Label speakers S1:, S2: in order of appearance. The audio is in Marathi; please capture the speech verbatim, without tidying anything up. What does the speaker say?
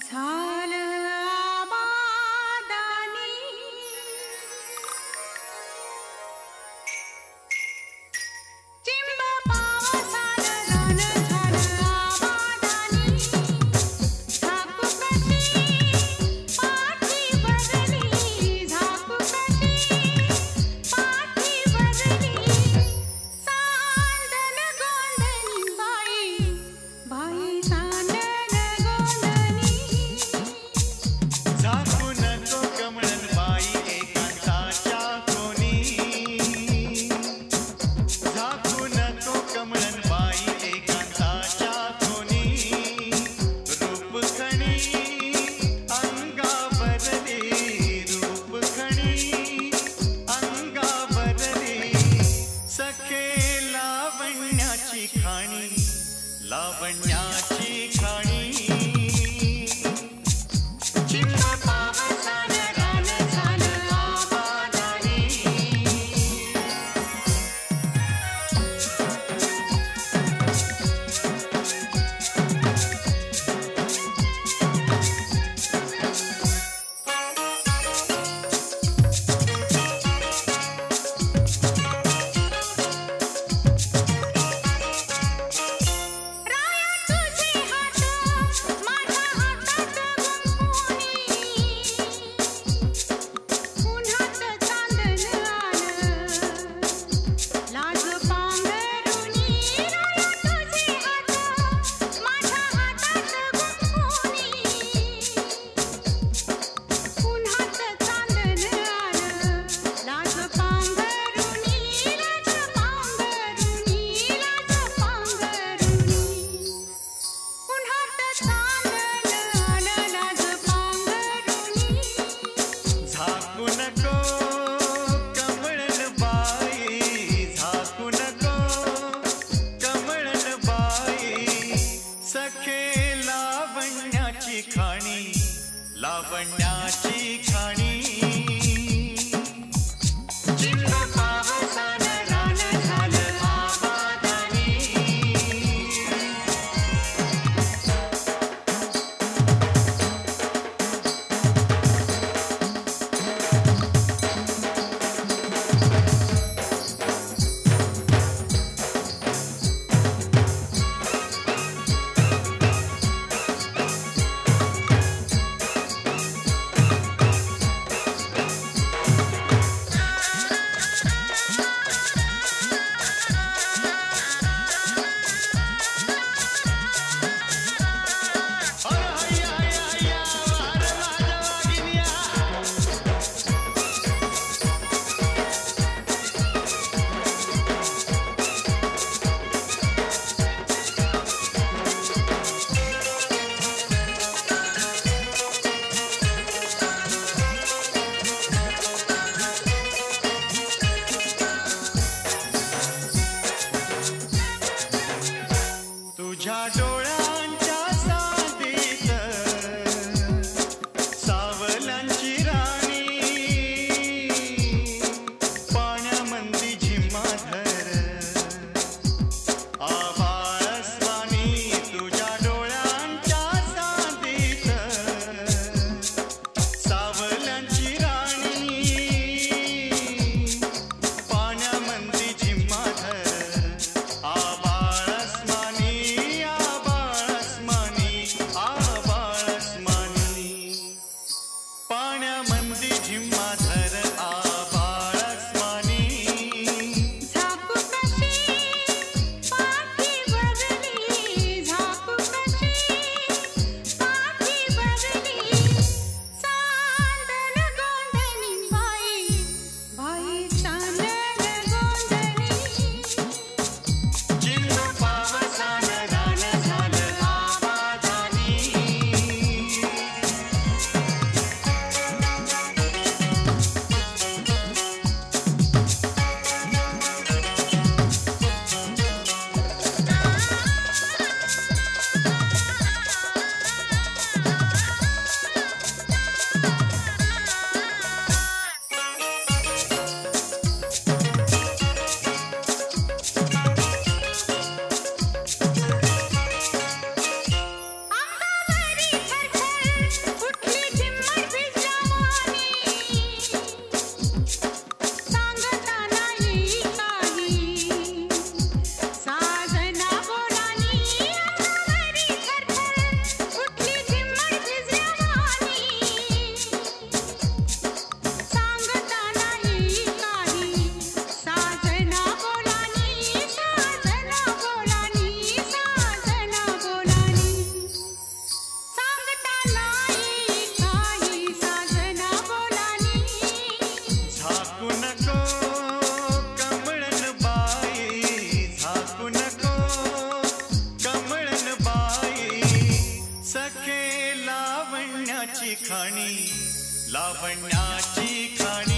S1: झालं आबादानी चिंब पावसानं रान झालं आबादानी झाकू कशी पाठी भरली झाकू कशी पाठी भरली सांडण गोंधनी बाई बाई सांडण गोंधनी
S2: झाकू नको कमळन बाई एकांताच्या कोणी झाकू नको कमळन बाई एकांताच्या कोणी रूप खणी अंगावरली रूप खणी अंगावरली सखे लावण्याची खाणी लावण्याची खाणी चिंब पावसानं रान झालं आबादानी
S1: राया तुझे हात माझ्या हातात गुंफुनी उन्हात चांदण आलं लाज पांघरुणी राया तुझे हात माझ्या हातात गुंफुनी उन्हात चांदण आलं लाज पांघरुणी लाज पांघरुणी लाज पांघरुणी उन्हात चांदण आलं लाज पांघरुणी
S2: झाकू नको कमळन बाई झाकू नको कमळन बाई सखे लावण्याची खाणी लावण्याची खाणी चिंब पावसानं रान झालं आबादानी तुझ्या डोळ्यांच्या साधीत सावलांची राणी पाण्यामंदी झिम्माधर आभाळस्वामी तुझ्या डोळ्यांच्या साधीत सावलांची राणी पाण्यामंदी झिम्माधर आभाळस्वामी आभाळस्वामी खाणी लावण्याची खाणी